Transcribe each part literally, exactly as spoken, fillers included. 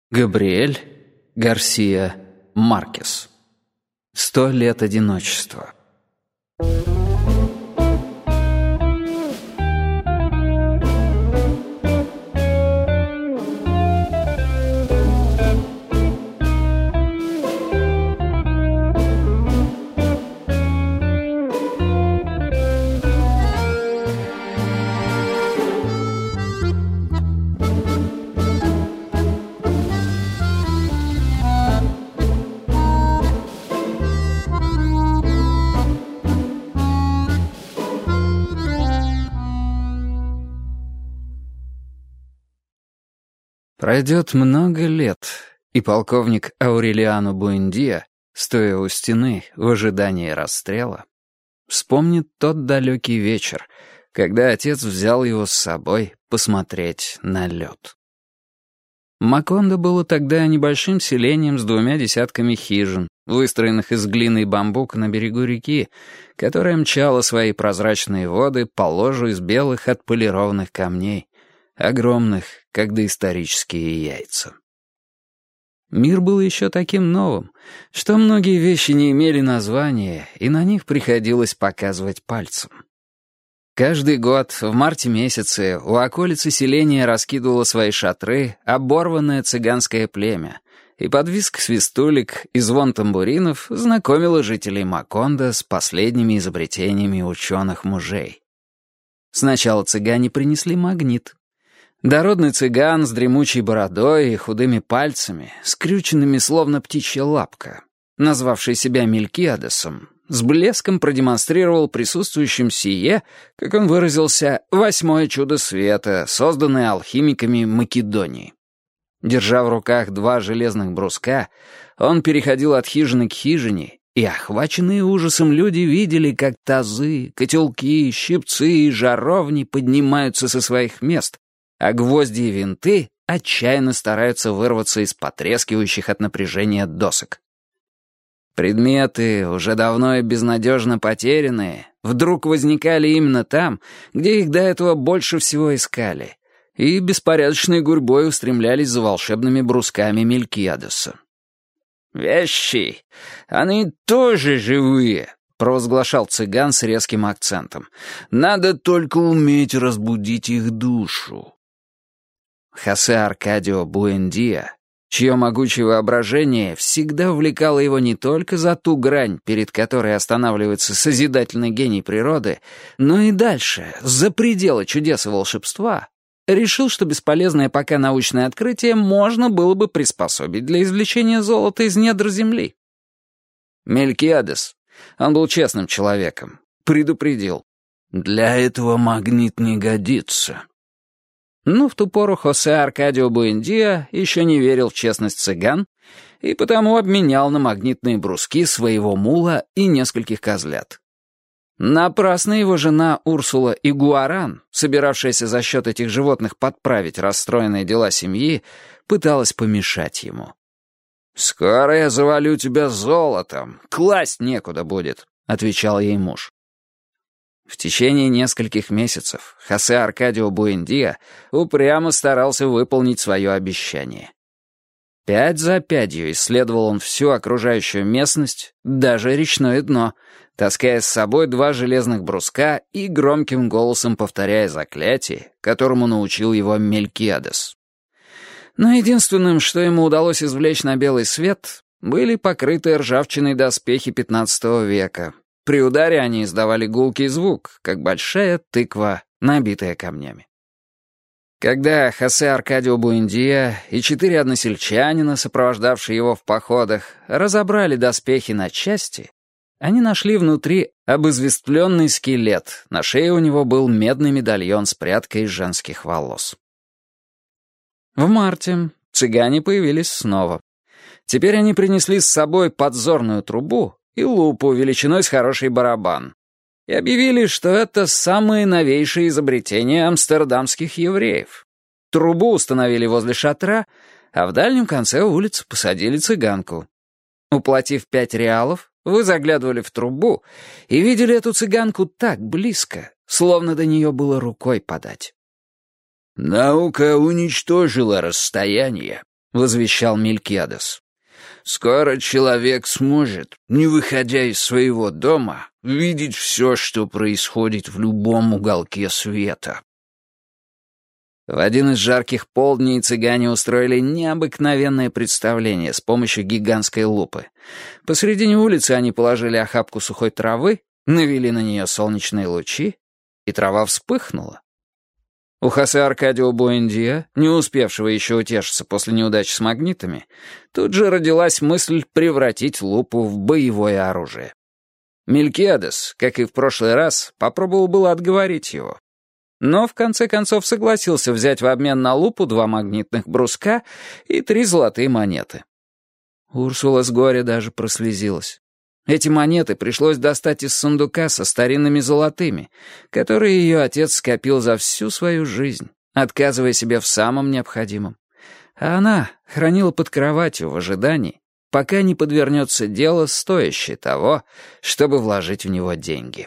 Габриэль Гарсия Маркес. «Сто лет одиночества». Пройдет много лет, и полковник Аурелиано Буэндиа, стоя у стены в ожидании расстрела, вспомнит тот далекий вечер, когда отец взял его с собой посмотреть на лед. Макондо было тогда небольшим селением с двумя десятками хижин, выстроенных из глины и бамбука на берегу реки, которая мчала свои прозрачные воды по ложу из белых отполированных камней, огромных, как доисторические яйца. Мир был еще таким новым, что многие вещи не имели названия, и на них приходилось показывать пальцем. Каждый год в марте месяце у околицы селения раскидывало свои шатры оборванное цыганское племя, и под визг свистулек и звон тамбуринов знакомило жителей Макондо с последними изобретениями ученых-мужей. Сначала цыгане принесли магнит. Дородный цыган с дремучей бородой и худыми пальцами, скрюченными словно птичья лапка, назвавший себя Мелькиадесом, с блеском продемонстрировал присутствующим сие, как он выразился, восьмое чудо света, созданное алхимиками Македонии. Держа в руках два железных бруска, он переходил от хижины к хижине, и охваченные ужасом люди видели, как тазы, котелки, щипцы и жаровни поднимаются со своих мест, а гвозди и винты отчаянно стараются вырваться из потрескивающих от напряжения досок. Предметы, уже давно и безнадежно потерянные, вдруг возникали именно там, где их до этого больше всего искали, и беспорядочной гурьбой устремлялись за волшебными брусками Мелькиадеса. «Вещи, они тоже живые», — провозглашал цыган с резким акцентом. «Надо только уметь разбудить их душу». Хосе Аркадио Буэндиа, чье могучее воображение всегда увлекало его не только за ту грань, перед которой останавливается созидательный гений природы, но и дальше, за пределы чудес и волшебства, решил, что бесполезное пока научное открытие можно было бы приспособить для извлечения золота из недр земли. Мелькиадес, он был честным человеком, предупредил: «Для этого магнит не годится». Но в ту пору Хосе Аркадио Буэндиа еще не верил в честность цыган и потому обменял на магнитные бруски своего мула и нескольких козлят. Напрасно его жена Урсула Игуаран, собиравшаяся за счет этих животных подправить расстроенные дела семьи, пыталась помешать ему. «Скоро я завалю тебя золотом, класть некуда будет», — отвечал ей муж. В течение нескольких месяцев Хосе Аркадио Буэндиа упрямо старался выполнить свое обещание. Пять за пятью исследовал он всю окружающую местность, даже речное дно, таская с собой два железных бруска и громким голосом повторяя заклятие, которому научил его Мелькиадес. Но единственным, что ему удалось извлечь на белый свет, были покрытые ржавчиной доспехи пятнадцатого века. При ударе они издавали гулкий звук, как большая тыква, набитая камнями. Когда Хосе Аркадио Буэндиа и четыре односельчанина, сопровождавшие его в походах, разобрали доспехи на части, они нашли внутри обызвестленный скелет, на шее у него был медный медальон с прядкой из женских волос. В марте цыгане появились снова. Теперь они принесли с собой подзорную трубу и лупу величиной с хороший барабан, и объявили, что это самые новейшие изобретения амстердамских евреев. Трубу установили возле шатра, а в дальнем конце улицы посадили цыганку. Уплатив пять реалов, вы заглядывали в трубу и видели эту цыганку так близко, словно до нее было рукой подать. «Наука уничтожила расстояние», — возвещал Мелькиадес. «Скоро человек сможет, не выходя из своего дома, видеть все, что происходит в любом уголке света». В один из жарких полдней цыгане устроили необыкновенное представление с помощью гигантской лупы. Посредине улицы они положили охапку сухой травы, навели на нее солнечные лучи, и трава вспыхнула. У Хосе Аркадио Буэндиа, не успевшего еще утешиться после неудачи с магнитами, тут же родилась мысль превратить лупу в боевое оружие. Мелькиадес, как и в прошлый раз, попробовал было отговорить его. Но в конце концов согласился взять в обмен на лупу два магнитных бруска и три золотые монеты. Урсула с горя даже прослезилась. Эти монеты пришлось достать из сундука со старинными золотыми, которые ее отец скопил за всю свою жизнь, отказывая себе в самом необходимом. А она хранила под кроватью в ожидании, пока не подвернется дело, стоящее того, чтобы вложить в него деньги.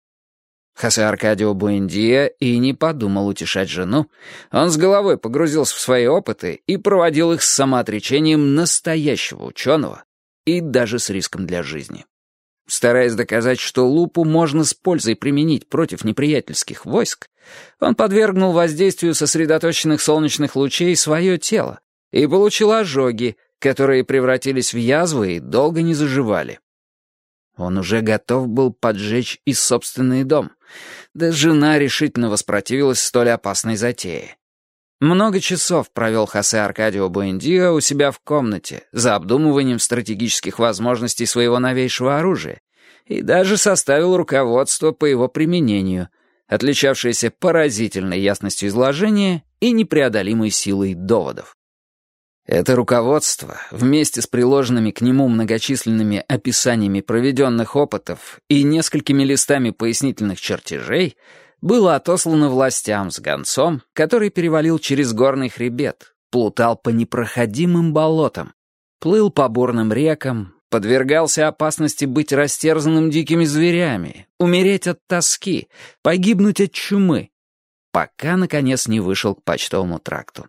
Хосе Аркадио Буэндиа и не подумал утешать жену. Он с головой погрузился в свои опыты и проводил их с самоотречением настоящего ученого и даже с риском для жизни. Стараясь доказать, что лупу можно с пользой применить против неприятельских войск, он подвергнул воздействию сосредоточенных солнечных лучей свое тело и получил ожоги, которые превратились в язвы и долго не заживали. Он уже готов был поджечь и собственный дом. Да жена решительно воспротивилась столь опасной затее. Много часов провел Хосе Аркадио Буэндиа у себя в комнате за обдумыванием стратегических возможностей своего новейшего оружия и даже составил руководство по его применению, отличавшееся поразительной ясностью изложения и непреодолимой силой доводов. Это руководство, вместе с приложенными к нему многочисленными описаниями проведенных опытов и несколькими листами пояснительных чертежей, было отослано властям с гонцом, который перевалил через горный хребет, плутал по непроходимым болотам, плыл по бурным рекам, подвергался опасности быть растерзанным дикими зверями, умереть от тоски, погибнуть от чумы, пока, наконец, не вышел к почтовому тракту.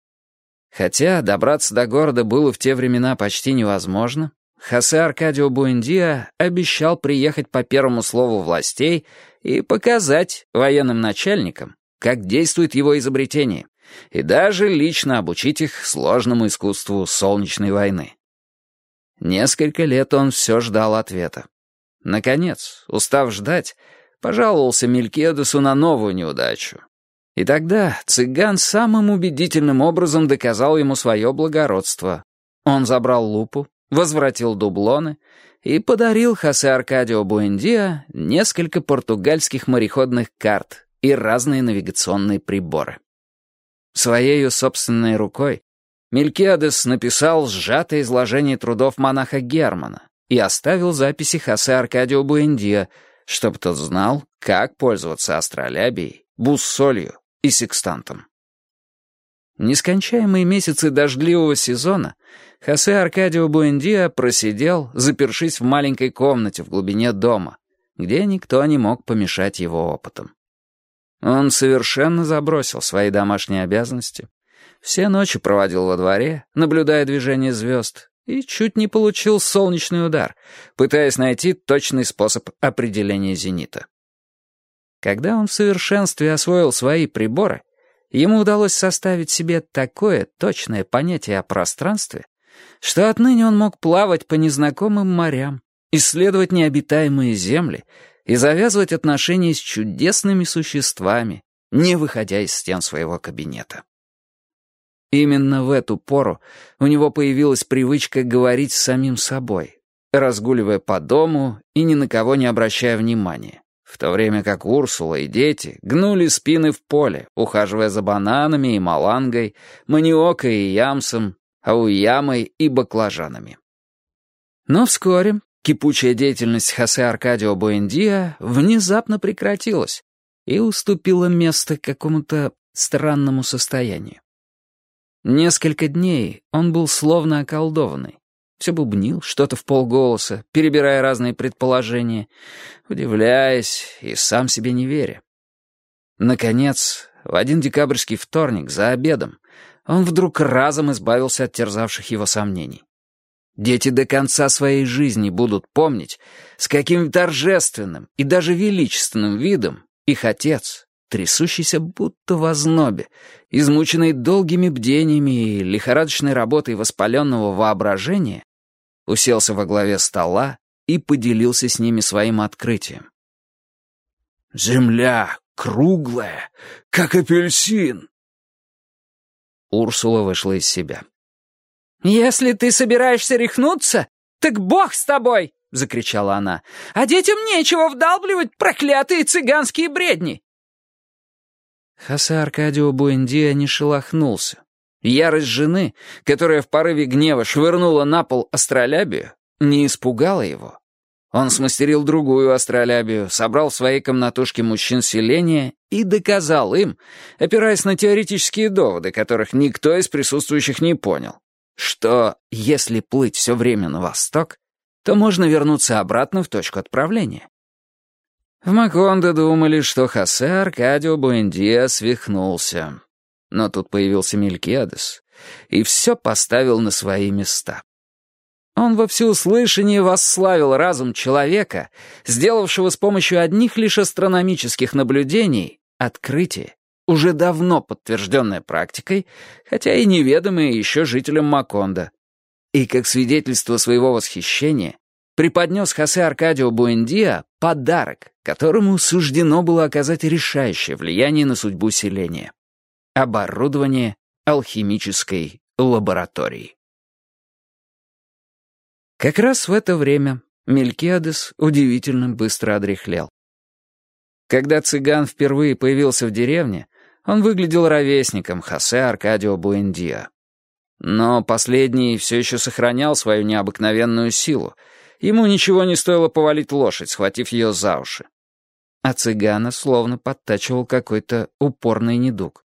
Хотя добраться до города было в те времена почти невозможно, Хосе Аркадио Буэндиа обещал приехать по первому слову властей и показать военным начальникам, как действует его изобретение, и даже лично обучить их сложному искусству солнечной войны. Несколько лет он все ждал ответа. Наконец, устав ждать, пожаловался Мелькиадесу на новую неудачу. И тогда цыган самым убедительным образом доказал ему свое благородство. Он забрал лупу, возвратил дублоны и подарил Хосе Аркадио Буэндиа несколько португальских мореходных карт и разные навигационные приборы. Своею собственной рукой Мелькиадес написал сжатое изложение трудов монаха Германа и оставил записи Хосе Аркадио Буэндиа, чтобы тот знал, как пользоваться астролябией, буссолью и секстантом. Нескончаемые месяцы дождливого сезона Хосе Аркадио Буэндиа просидел, запершись в маленькой комнате в глубине дома, где никто не мог помешать его опытам. Он совершенно забросил свои домашние обязанности, все ночи проводил во дворе, наблюдая движение звезд, и чуть не получил солнечный удар, пытаясь найти точный способ определения зенита. Когда он в совершенстве освоил свои приборы, ему удалось составить себе такое точное понятие о пространстве, что отныне он мог плавать по незнакомым морям, исследовать необитаемые земли и завязывать отношения с чудесными существами, не выходя из стен своего кабинета. Именно в эту пору у него появилась привычка говорить с самим собой, разгуливая по дому и ни на кого не обращая внимания, в то время как Урсула и дети гнули спины в поле, ухаживая за бананами и малангой, маниокой и ямсом, ауямой и баклажанами. Но вскоре кипучая деятельность Хосе Аркадио Буэндиа внезапно прекратилась и уступила место какому-то странному состоянию. Несколько дней он был словно околдованный. Все бубнил что-то в полголоса, перебирая разные предположения, удивляясь и сам себе не веря. Наконец, в один декабрьский вторник за обедом он вдруг разом избавился от терзавших его сомнений. Дети до конца своей жизни будут помнить, с каким торжественным и даже величественным видом их отец, трясущийся будто в ознобе, измученный долгими бдениями и лихорадочной работой воспаленного воображения, уселся во главе стола и поделился с ними своим открытием. «Земля круглая, как апельсин!» Урсула вышла из себя. «Если ты собираешься рехнуться, так бог с тобой!» — закричала она. «А детям нечего вдалбливать проклятые цыганские бредни!» Хосе Аркадио Буэндиа не шелохнулся. Ярость жены, которая в порыве гнева швырнула на пол астролябию, не испугала его. Он смастерил другую астролябию, собрал в своей комнатушке мужчин селения и доказал им, опираясь на теоретические доводы, которых никто из присутствующих не понял, что если плыть все время на восток, то можно вернуться обратно в точку отправления. В Макондо думали, что Хосе Аркадио Буэндиа свихнулся. Но тут появился Мелькиадес и все поставил на свои места. Он во всеуслышание восславил разум человека, сделавшего с помощью одних лишь астрономических наблюдений открытие, уже давно подтвержденное практикой, хотя и неведомое еще жителям Макондо. И как свидетельство своего восхищения преподнес Хосе Аркадио Буэндиа подарок, которому суждено было оказать решающее влияние на судьбу селения — оборудование алхимической лаборатории. Как раз в это время Мелькиадес удивительно быстро одряхлел. Когда цыган впервые появился в деревне, он выглядел ровесником Хосе Аркадио Буэндиа. Но последний все еще сохранял свою необыкновенную силу. Ему ничего не стоило повалить лошадь, схватив ее за уши. А цыгана словно подтачивал какой-то упорный недуг.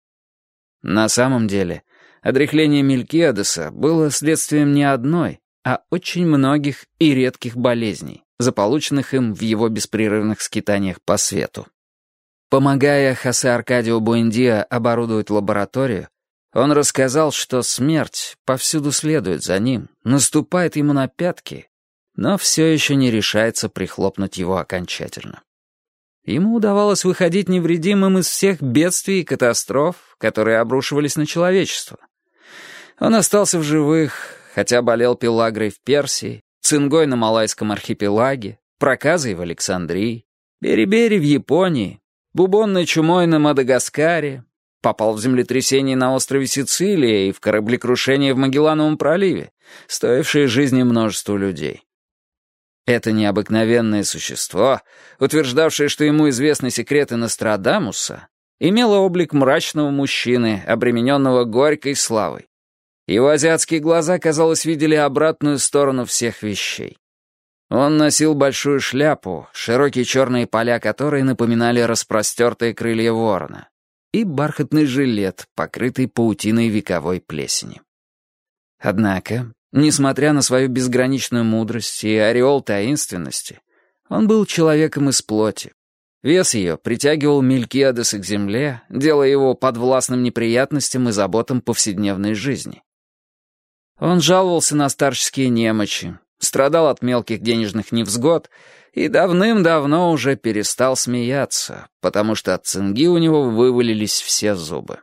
На самом деле, одряхление Мелькиадеса было следствием не одной, а очень многих и редких болезней, заполученных им в его беспрерывных скитаниях по свету. Помогая Хосе Аркадио Буэндиа оборудовать лабораторию, он рассказал, что смерть повсюду следует за ним, наступает ему на пятки, но все еще не решается прихлопнуть его окончательно. Ему удавалось выходить невредимым из всех бедствий и катастроф, которые обрушивались на человечество. Он остался в живых, хотя болел пелагрой в Персии, цингой на Малайском архипелаге, проказой в Александрии, бери-бери в Японии, бубонной чумой на Мадагаскаре, попал в землетрясение на острове Сицилия и в кораблекрушение в Магеллановом проливе, стоившее жизни множеству людей. Это необыкновенное существо, утверждавшее, что ему известны секреты Нострадамуса, имело облик мрачного мужчины, обремененного горькой славой. Его азиатские глаза, казалось, видели обратную сторону всех вещей. Он носил большую шляпу, широкие черные поля которой напоминали распростертые крылья ворона, и бархатный жилет, покрытый паутиной вековой плесени. Однако, несмотря на свою безграничную мудрость и ореол таинственности, он был человеком из плоти. Вес ее притягивал Мелькиадеса к земле, делая его подвластным неприятностям и заботам повседневной жизни. Он жаловался на старческие немочи, страдал от мелких денежных невзгод и давным-давно уже перестал смеяться, потому что от цинги у него вывалились все зубы.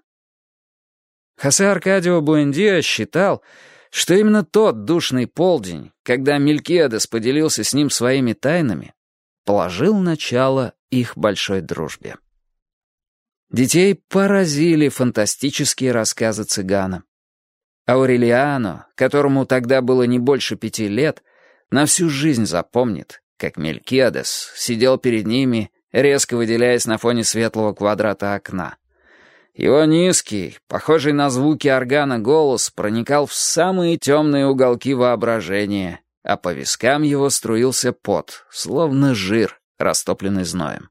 Хосе Аркадио Буэндиа считал, что именно тот душный полдень, когда Мелькиадес поделился с ним своими тайнами, положил начало их большой дружбе. Детей поразили фантастические рассказы цыгана. Аурелиано, которому тогда было не больше пяти лет, на всю жизнь запомнит, как Мелькиадес сидел перед ними, резко выделяясь на фоне светлого квадрата окна. Его низкий, похожий на звуки органа голос проникал в самые темные уголки воображения, а по вискам его струился пот, словно жир, растопленный зноем.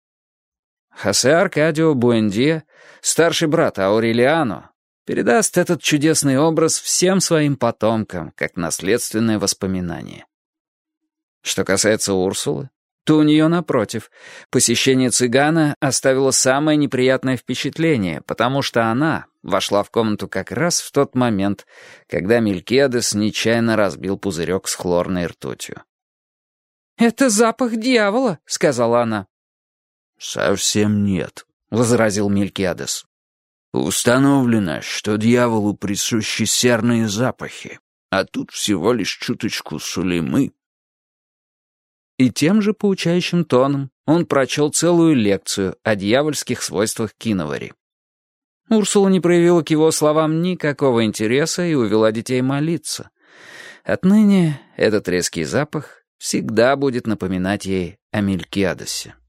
Хосе Аркадио Буэндиа, старший брат Аурелиано, передаст этот чудесный образ всем своим потомкам, как наследственное воспоминание. Что касается Урсулы, то у нее напротив. Посещение цыгана оставило самое неприятное впечатление, потому что она вошла в комнату как раз в тот момент, когда Мелькиадес нечаянно разбил пузырек с хлорной ртутью. «Это запах дьявола», — сказала она. «Совсем нет», — возразил Мелькиадес. «Установлено, что дьяволу присущи серные запахи, а тут всего лишь чуточку сулеймы». И тем же поучающим тоном он прочел целую лекцию о дьявольских свойствах киновари. Урсула не проявила к его словам никакого интереса и увела детей молиться. Отныне этот резкий запах всегда будет напоминать ей о Мелькиадесе.